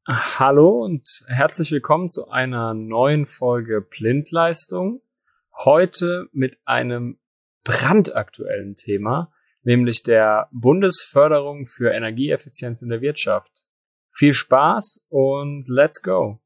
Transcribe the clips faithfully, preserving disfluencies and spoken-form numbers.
Hallo und herzlich willkommen zu einer neuen Folge Blindleistung. Heute mit einem brandaktuellen Thema, nämlich der Bundesförderung für Energieeffizienz in der Wirtschaft. Viel Spaß und let's go!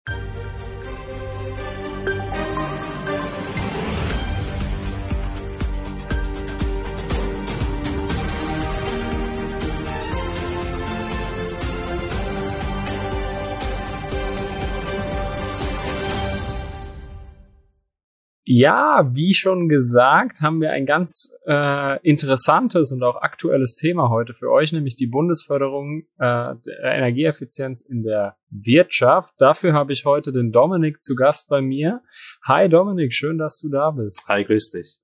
Ja, wie schon gesagt, haben wir ein ganz äh, interessantes und auch aktuelles Thema heute für euch, nämlich die Bundesförderung äh, der Energieeffizienz in der Wirtschaft. Dafür habe ich heute den Dominik zu Gast bei mir. Hi Dominik, schön, dass du da bist. Hi, grüß dich.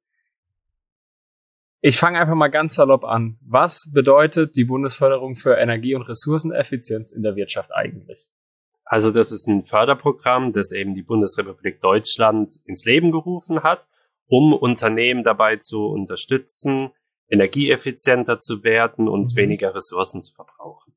Ich fange einfach mal ganz salopp an. Was bedeutet die Bundesförderung für Energie- und Ressourceneffizienz in der Wirtschaft eigentlich? Also das ist ein Förderprogramm, das eben die Bundesrepublik Deutschland ins Leben gerufen hat, um Unternehmen dabei zu unterstützen, energieeffizienter zu werden und mhm. weniger Ressourcen zu verbrauchen.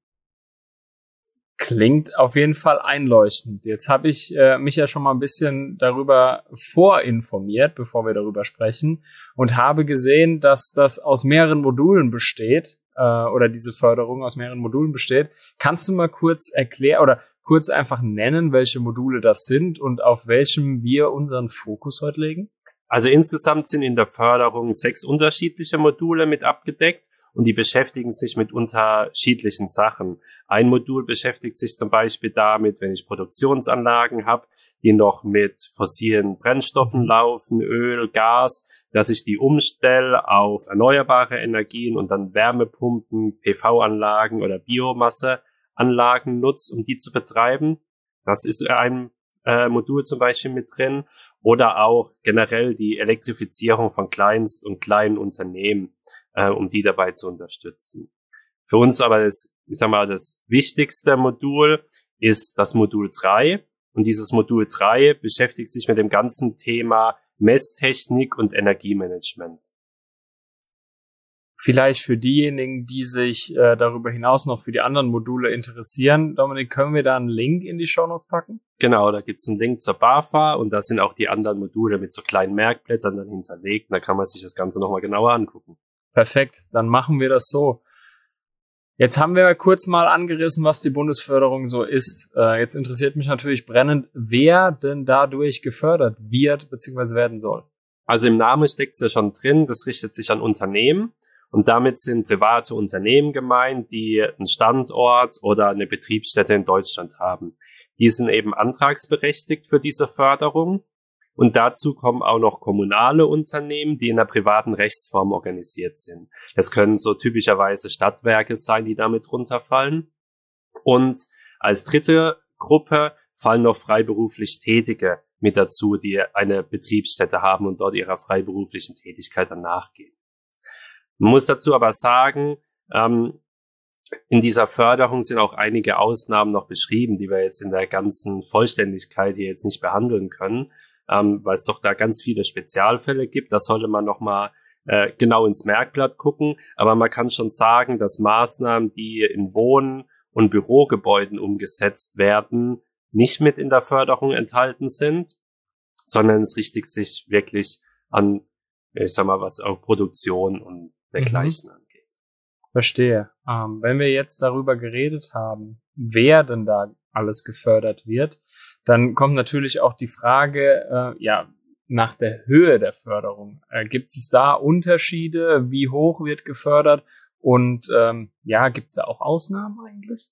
Klingt auf jeden Fall einleuchtend. Jetzt habe ich äh, mich ja schon mal ein bisschen darüber vorinformiert, bevor wir darüber sprechen, und habe gesehen, dass das aus mehreren Modulen besteht, äh, oder diese Förderung aus mehreren Modulen besteht. Kannst du mal kurz erklären oder kurz einfach nennen, welche Module das sind und auf welchem wir unseren Fokus heute legen? Also insgesamt sind in der Förderung sechs unterschiedliche Module mit abgedeckt und die beschäftigen sich mit unterschiedlichen Sachen. Ein Modul beschäftigt sich zum Beispiel damit, wenn ich Produktionsanlagen habe, die noch mit fossilen Brennstoffen laufen, Öl, Gas, dass ich die umstelle auf erneuerbare Energien und dann Wärmepumpen, P V-Anlagen oder Biomasse Anlagen nutzt, um die zu betreiben. Das ist ein äh, Modul zum Beispiel mit drin. Oder auch generell die Elektrifizierung von Kleinst- und kleinen Unternehmen, äh, um die dabei zu unterstützen. Für uns aber das, ich sag mal, das wichtigste Modul ist das Modul drei. Und dieses Modul drei beschäftigt sich mit dem ganzen Thema Messtechnik und Energiemanagement. Vielleicht für diejenigen, die sich äh, darüber hinaus noch für die anderen Module interessieren. Dominik, können wir da einen Link in die Shownotes packen? Genau, da gibt's einen Link zur BAFA und da sind auch die anderen Module mit so kleinen Merkblättern dann hinterlegt. Da kann man sich das Ganze nochmal genauer angucken. Perfekt, dann machen wir das so. Jetzt haben wir kurz mal angerissen, was die Bundesförderung so ist. Äh, jetzt interessiert mich natürlich brennend, wer denn dadurch gefördert wird bzw. werden soll. Also im Namen steckt's ja schon drin, das richtet sich an Unternehmen. Und damit sind private Unternehmen gemeint, die einen Standort oder eine Betriebsstätte in Deutschland haben. Die sind eben antragsberechtigt für diese Förderung. Und dazu kommen auch noch kommunale Unternehmen, die in einer privaten Rechtsform organisiert sind. Das können so typischerweise Stadtwerke sein, die damit runterfallen. Und als dritte Gruppe fallen noch freiberuflich Tätige mit dazu, die eine Betriebsstätte haben und dort ihrer freiberuflichen Tätigkeit dann nachgehen. Man muss dazu aber sagen, ähm, in dieser Förderung sind auch einige Ausnahmen noch beschrieben, die wir jetzt in der ganzen Vollständigkeit hier jetzt nicht behandeln können, ähm, weil es doch da ganz viele Spezialfälle gibt. Da sollte man nochmal äh, genau ins Merkblatt gucken. Aber man kann schon sagen, dass Maßnahmen, die in Wohn- und Bürogebäuden umgesetzt werden, nicht mit in der Förderung enthalten sind, sondern es richtet sich wirklich an, ich sag mal, was auch Produktion und dergleichen mhm. angeht. Verstehe. Ähm, wenn wir jetzt darüber geredet haben, wer denn da alles gefördert wird, dann kommt natürlich auch die Frage, äh, ja, nach der Höhe der Förderung. Äh, gibt es da Unterschiede? Wie hoch wird gefördert? Und ähm, ja, gibt es da auch Ausnahmen eigentlich?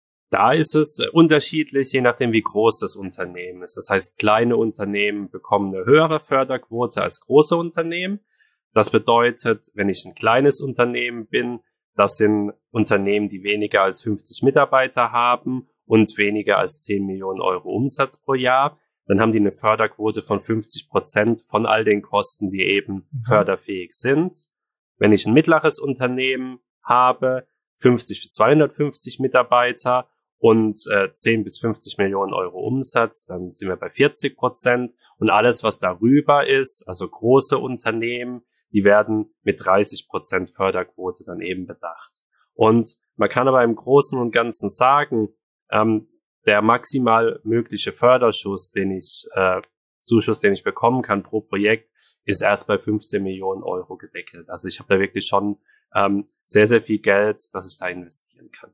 Da ist es unterschiedlich, je nachdem, wie groß das Unternehmen ist. Das heißt, kleine Unternehmen bekommen eine höhere Förderquote als große Unternehmen. Das bedeutet, wenn ich ein kleines Unternehmen bin, das sind Unternehmen, die weniger als fünfzig Mitarbeiter haben und weniger als zehn Millionen Euro Umsatz pro Jahr, dann haben die eine Förderquote von fünfzig Prozent von all den Kosten, die eben mhm. förderfähig sind. Wenn ich ein mittleres Unternehmen habe, fünfzig bis zweihundertfünfzig Mitarbeiter und äh, zehn bis fünfzig Millionen Euro Umsatz, dann sind wir bei vierzig Prozent. Und alles, was darüber ist, also große Unternehmen, die werden mit dreißig Prozent Förderquote dann eben bedacht. Und man kann aber im Großen und Ganzen sagen, ähm, der maximal mögliche Förderschuss, den ich, äh, Zuschuss, den ich bekommen kann pro Projekt, ist erst bei fünfzehn Millionen Euro gedeckelt. Also ich habe da wirklich schon ähm, sehr, sehr viel Geld, das ich da investieren kann.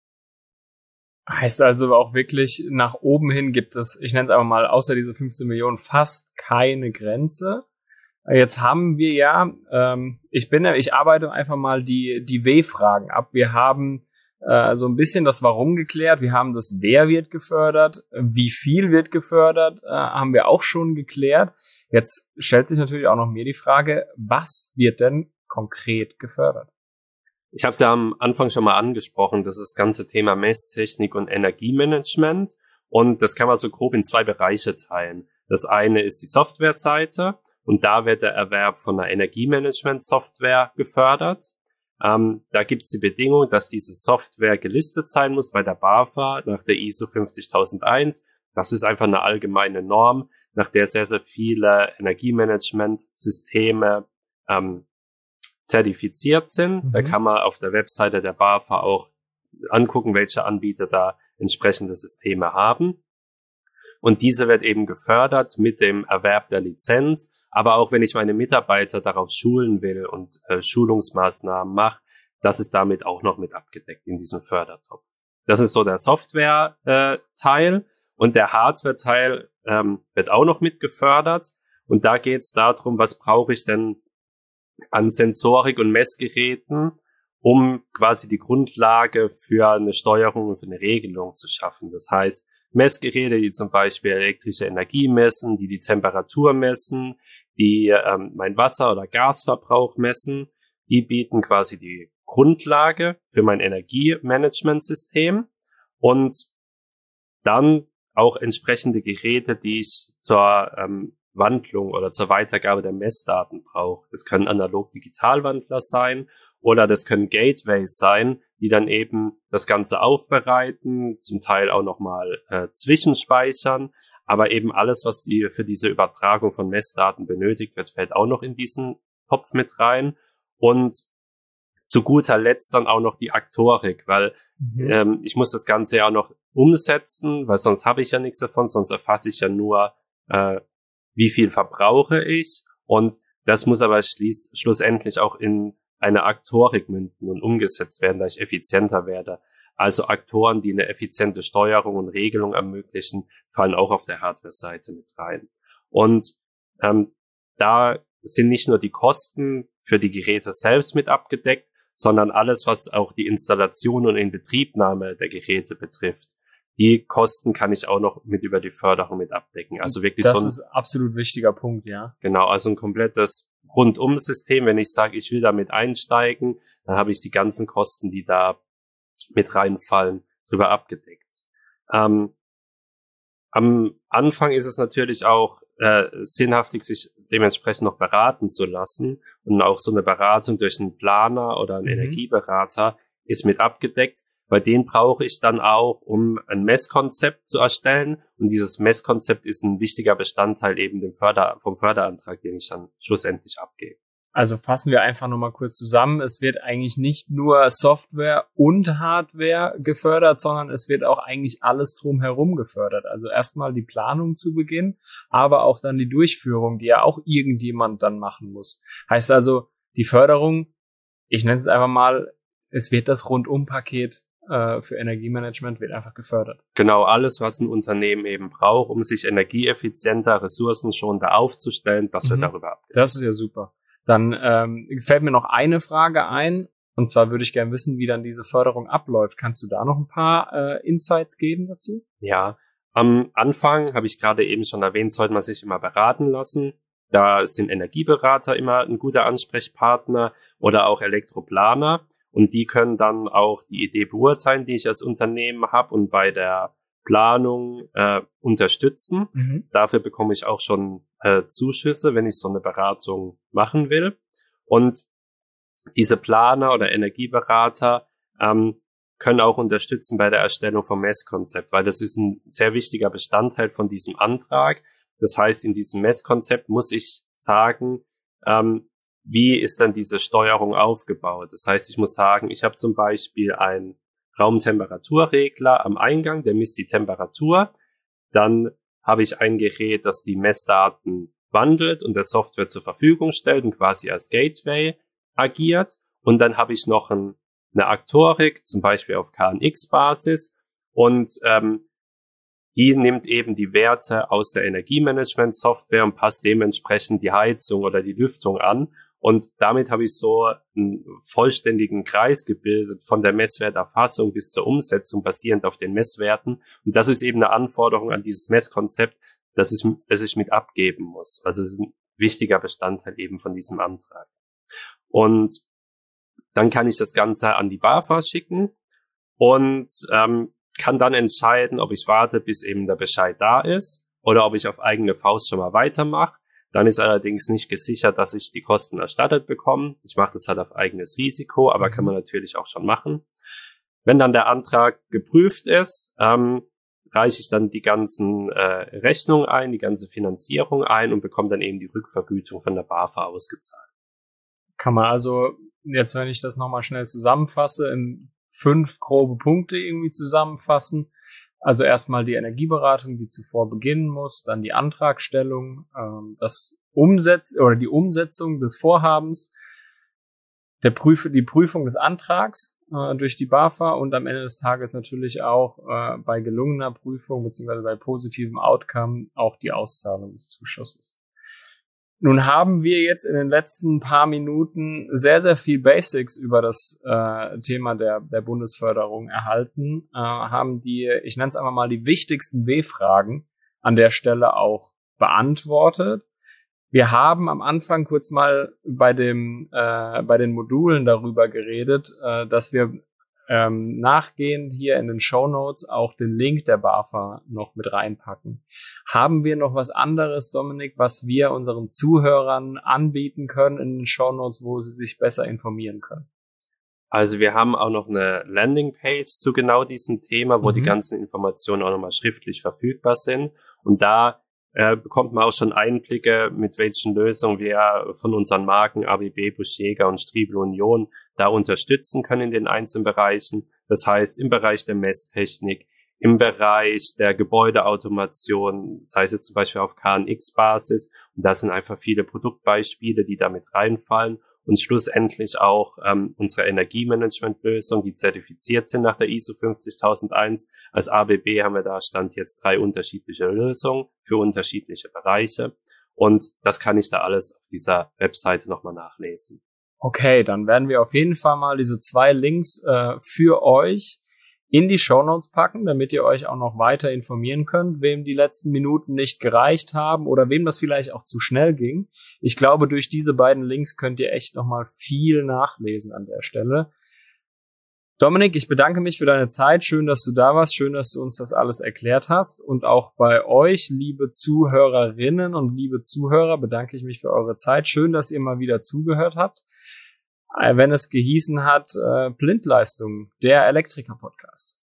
Heißt also auch wirklich, nach oben hin gibt es, ich nenne es aber mal, außer diese fünfzehn Millionen fast keine Grenze. Jetzt haben wir ja, ähm, ich bin, ich arbeite einfach mal die, die W-Fragen ab. Wir haben äh, so ein bisschen das Warum geklärt. Wir haben das Wer wird gefördert, wie viel wird gefördert, äh, haben wir auch schon geklärt. Jetzt stellt sich natürlich auch noch mir die Frage, was wird denn konkret gefördert? Ich habe es ja am Anfang schon mal angesprochen, das ist das ganze Thema Messtechnik und Energiemanagement. Und das kann man so grob in zwei Bereiche teilen. Das eine ist die Softwareseite und da wird der Erwerb von einer Energiemanagement-Software gefördert. Ähm, da gibt es die Bedingung, dass diese Software gelistet sein muss bei der BAFA nach der I S O fünfzigtausendeins. Das ist einfach eine allgemeine Norm, nach der sehr, sehr viele Energiemanagement-Systeme ähm, zertifiziert sind. Mhm. Da kann man auf der Webseite der BAFA auch angucken, welche Anbieter da entsprechende Systeme haben. Und diese wird eben gefördert mit dem Erwerb der Lizenz. Aber auch wenn ich meine Mitarbeiter darauf schulen will und äh, Schulungsmaßnahmen mache, das ist damit auch noch mit abgedeckt in diesem Fördertopf. Das ist so der Software-Teil. Äh, und der Hardware-Teil ähm, wird auch noch mit gefördert. Und da geht es darum, was brauche ich denn an Sensorik und Messgeräten, um quasi die Grundlage für eine Steuerung und für eine Regelung zu schaffen. Das heißt, Messgeräte, die zum Beispiel elektrische Energie messen, die die Temperatur messen, die ähm, mein Wasser- oder Gasverbrauch messen, die bieten quasi die Grundlage für mein Energiemanagementsystem und dann auch entsprechende Geräte, die ich zur ähm, Wandlung oder zur Weitergabe der Messdaten brauche. Das können Analog-Digital-Wandler sein oder das können Gateways sein, die dann eben das Ganze aufbereiten, zum Teil auch nochmal äh, zwischenspeichern, aber eben alles, was die für diese Übertragung von Messdaten benötigt wird, fällt auch noch in diesen Topf mit rein. Und zu guter Letzt dann auch noch die Aktorik, weil mhm. ähm, ich muss das Ganze ja auch noch umsetzen, weil sonst habe ich ja nichts davon, sonst erfasse ich ja nur, äh, wie viel verbrauche ich, und das muss aber schließ, schlussendlich auch in eine Aktorik münden und umgesetzt werden, da ich effizienter werde. Also Aktoren, die eine effiziente Steuerung und Regelung ermöglichen, fallen auch auf der Hardware-Seite mit rein. Und ähm, da sind nicht nur die Kosten für die Geräte selbst mit abgedeckt, sondern alles, was auch die Installation und Inbetriebnahme der Geräte betrifft. Die Kosten kann ich auch noch mit über die Förderung mit abdecken. Also wirklich das so ein, ist ein absolut wichtiger Punkt, ja. Genau, also ein komplettes Rundum-System. Wenn ich sage, ich will damit einsteigen, dann habe ich die ganzen Kosten, die da mit reinfallen, drüber abgedeckt. Ähm, am Anfang ist es natürlich auch äh, sinnhaftig, sich dementsprechend noch beraten zu lassen. Und auch so eine Beratung durch einen Planer oder einen mhm. Energieberater ist mit abgedeckt. Bei denen brauche ich dann auch, um ein Messkonzept zu erstellen. Und dieses Messkonzept ist ein wichtiger Bestandteil eben dem Förder, vom Förderantrag, den ich dann schlussendlich abgebe. Also fassen wir einfach nochmal kurz zusammen. Es wird eigentlich nicht nur Software und Hardware gefördert, sondern es wird auch eigentlich alles drumherum gefördert. Also erstmal die Planung zu Beginn, aber auch dann die Durchführung, die ja auch irgendjemand dann machen muss. Heißt also, die Förderung, ich nenne es einfach mal, es wird das Rundumpaket für Energiemanagement wird einfach gefördert. Genau, alles, was ein Unternehmen eben braucht, um sich energieeffizienter, ressourcenschonender aufzustellen, das mhm. wird darüber abgedeckt. Das ist ja super. Dann ähm, fällt mir noch eine Frage ein, und zwar würde ich gerne wissen, wie dann diese Förderung abläuft. Kannst du da noch ein paar äh, Insights geben dazu? Ja, am Anfang habe ich gerade eben schon erwähnt, sollte man sich immer beraten lassen. Da sind Energieberater immer ein guter Ansprechpartner oder auch Elektroplaner. Und die können dann auch die Idee beurteilen, die ich als Unternehmen habe, und bei der Planung äh, unterstützen. Mhm. Dafür bekomme ich auch schon äh, Zuschüsse, wenn ich so eine Beratung machen will. Und diese Planer oder Energieberater ähm, können auch unterstützen bei der Erstellung vom Messkonzept, weil das ist ein sehr wichtiger Bestandteil von diesem Antrag. Das heißt, in diesem Messkonzept muss ich sagen, ähm, wie ist dann diese Steuerung aufgebaut? Das heißt, ich muss sagen, ich habe zum Beispiel ein Raumtemperaturregler am Eingang, der misst die Temperatur. Dann habe ich ein Gerät, das die Messdaten wandelt und der Software zur Verfügung stellt und quasi als Gateway agiert. Und dann habe ich noch ein, eine Aktorik, zum Beispiel auf K N X-Basis. Und ähm, die nimmt eben die Werte aus der Energiemanagement-Software und passt dementsprechend die Heizung oder die Lüftung an. Und damit habe ich so einen vollständigen Kreis gebildet von der Messwerterfassung bis zur Umsetzung basierend auf den Messwerten. Und das ist eben eine Anforderung an dieses Messkonzept, das ich, das ich mit abgeben muss. Also es ist ein wichtiger Bestandteil eben von diesem Antrag. Und dann kann ich das Ganze an die BAFA schicken und ähm, kann dann entscheiden, ob ich warte, bis eben der Bescheid da ist oder ob ich auf eigene Faust schon mal weitermache. Dann ist allerdings nicht gesichert, dass ich die Kosten erstattet bekomme. Ich mache das halt auf eigenes Risiko, aber kann man natürlich auch schon machen. Wenn dann der Antrag geprüft ist, ähm, reiche ich dann die ganzen äh, Rechnungen ein, die ganze Finanzierung ein und bekomme dann eben die Rückvergütung von der BAFA ausgezahlt. Kann man also, jetzt wenn ich das nochmal schnell zusammenfasse, in fünf grobe Punkte irgendwie zusammenfassen. Also erstmal die Energieberatung, die zuvor beginnen muss, dann die Antragstellung, ähm, das Umsetz oder die Umsetzung des Vorhabens, der Prüf die Prüfung des Antrags äh, durch die BAFA und am Ende des Tages natürlich auch äh, bei gelungener Prüfung bzw. bei positivem Outcome auch die Auszahlung des Zuschusses. Nun haben wir jetzt in den letzten paar Minuten sehr, sehr viel Basics über das äh, Thema der, der Bundesförderung erhalten, äh, haben die, ich nenne es einfach mal, die wichtigsten W-Fragen an der Stelle auch beantwortet. Wir haben am Anfang kurz mal bei dem äh, bei den Modulen darüber geredet, äh, dass wir ähm, nachgehend hier in den Shownotes auch den Link der BAFA noch mit reinpacken. Haben wir noch was anderes, Dominik, was wir unseren Zuhörern anbieten können in den Shownotes, wo sie sich besser informieren können? Also wir haben auch noch eine Landingpage zu genau diesem Thema, wo mhm. die ganzen Informationen auch nochmal schriftlich verfügbar sind. Und da äh, bekommt man auch schon Einblicke, mit welchen Lösungen wir von unseren Marken A B B, Busch Jäger und Striebel Union da unterstützen können in den einzelnen Bereichen. Das heißt, im Bereich der Messtechnik, im Bereich der Gebäudeautomation, das heißt jetzt zum Beispiel auf K N X-Basis. Und das sind einfach viele Produktbeispiele, die damit reinfallen. Und schlussendlich auch ähm, unsere Energiemanagementlösung, die zertifiziert sind nach der I S O fünfzigtausendeins. Als A B B haben wir da Stand jetzt drei unterschiedliche Lösungen für unterschiedliche Bereiche. Und das kann ich da alles auf dieser Webseite nochmal nachlesen. Okay, dann werden wir auf jeden Fall mal diese zwei Links äh, für euch in die Shownotes packen, damit ihr euch auch noch weiter informieren könnt, wem die letzten Minuten nicht gereicht haben oder wem das vielleicht auch zu schnell ging. Ich glaube, durch diese beiden Links könnt ihr echt nochmal viel nachlesen an der Stelle. Dominik, ich bedanke mich für deine Zeit. Schön, dass du da warst. Schön, dass du uns das alles erklärt hast. Und auch bei euch, liebe Zuhörerinnen und liebe Zuhörer, bedanke ich mich für eure Zeit. Schön, dass ihr mal wieder zugehört habt. Wenn es gehießen hat, äh, Blindleistung, der Elektriker-Podcast.